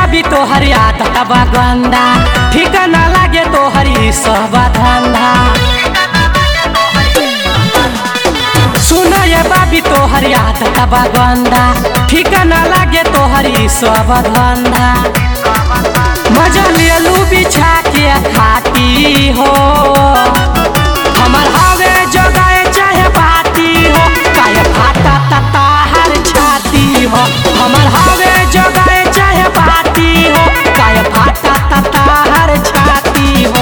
बाबी तोहरी आदत बा गंदा, ठीक ना लागे तोहरी सब धंधा। सुनो ये बाबी तोहरी आदत बा गंदा, ठीक ना लागे तोहरी सब धंधा। मजा ले लू बिछा के खाती हो, हमर हवे जगाए चाहे बाती हो, काहे फाटा तता हर छाती हो। हमर हवे जगाए चाहे बाती हो, काहे फाटा तता हर छाती हो।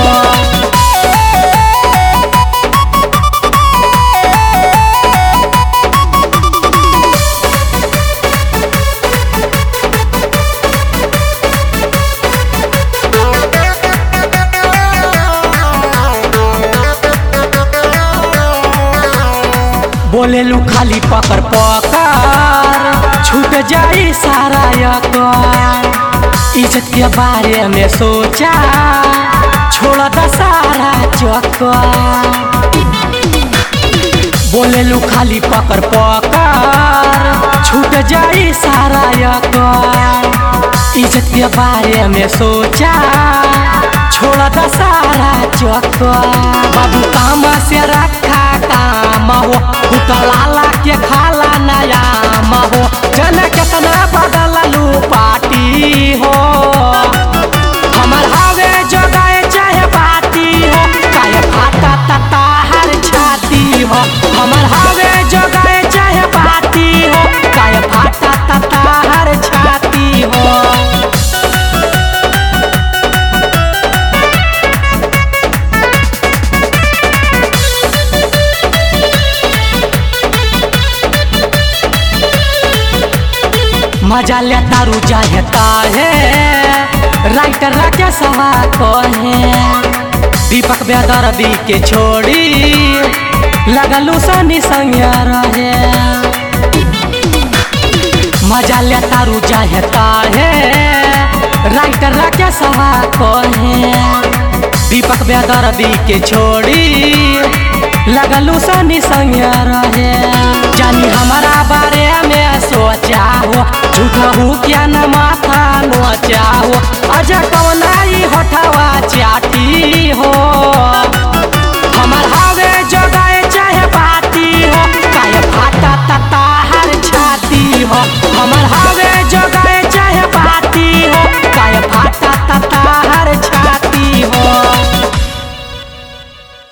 बोलेलू खाली पकड़ पकड़, छूट जाई सारा यकर। इज्जत के बारे में सोचा, छोड़ द सारा चक्कर। बोलेलू खाली पकड़ पकड़, छूट जाई सारा यकर। इज्जत के बारे में सोचा, छोड़ द सारा चक्कर। बाबू काम से रखा काम हो, लाला के खाला नयाम हो। जन कितना बदललू पार्टी हो, हमर हवे जगाए चाहे बाती हो, काहे फाटा तता हर छाती हो। हमर हवे जगाए चाहे बाती हो, काहे फाटा तता हर छाती हो। मजा ले तारू जाहता है, राइटर के सवा कहे। दीपक बेदर्दी के छोड़ी, लगलू सनी संगे रहे। मजा ले तारू जाहता है, राइटर के सवा कहे। दीपक बेदर्दी के छोड़ी, लगलू सनी संगे रहे। जानी हमारा बारे में सोचा हो, झूठा हूँ क्या न माथा नोचा हो। अजा कौनाई होठवा चाटी हो, हमर हवे जगाए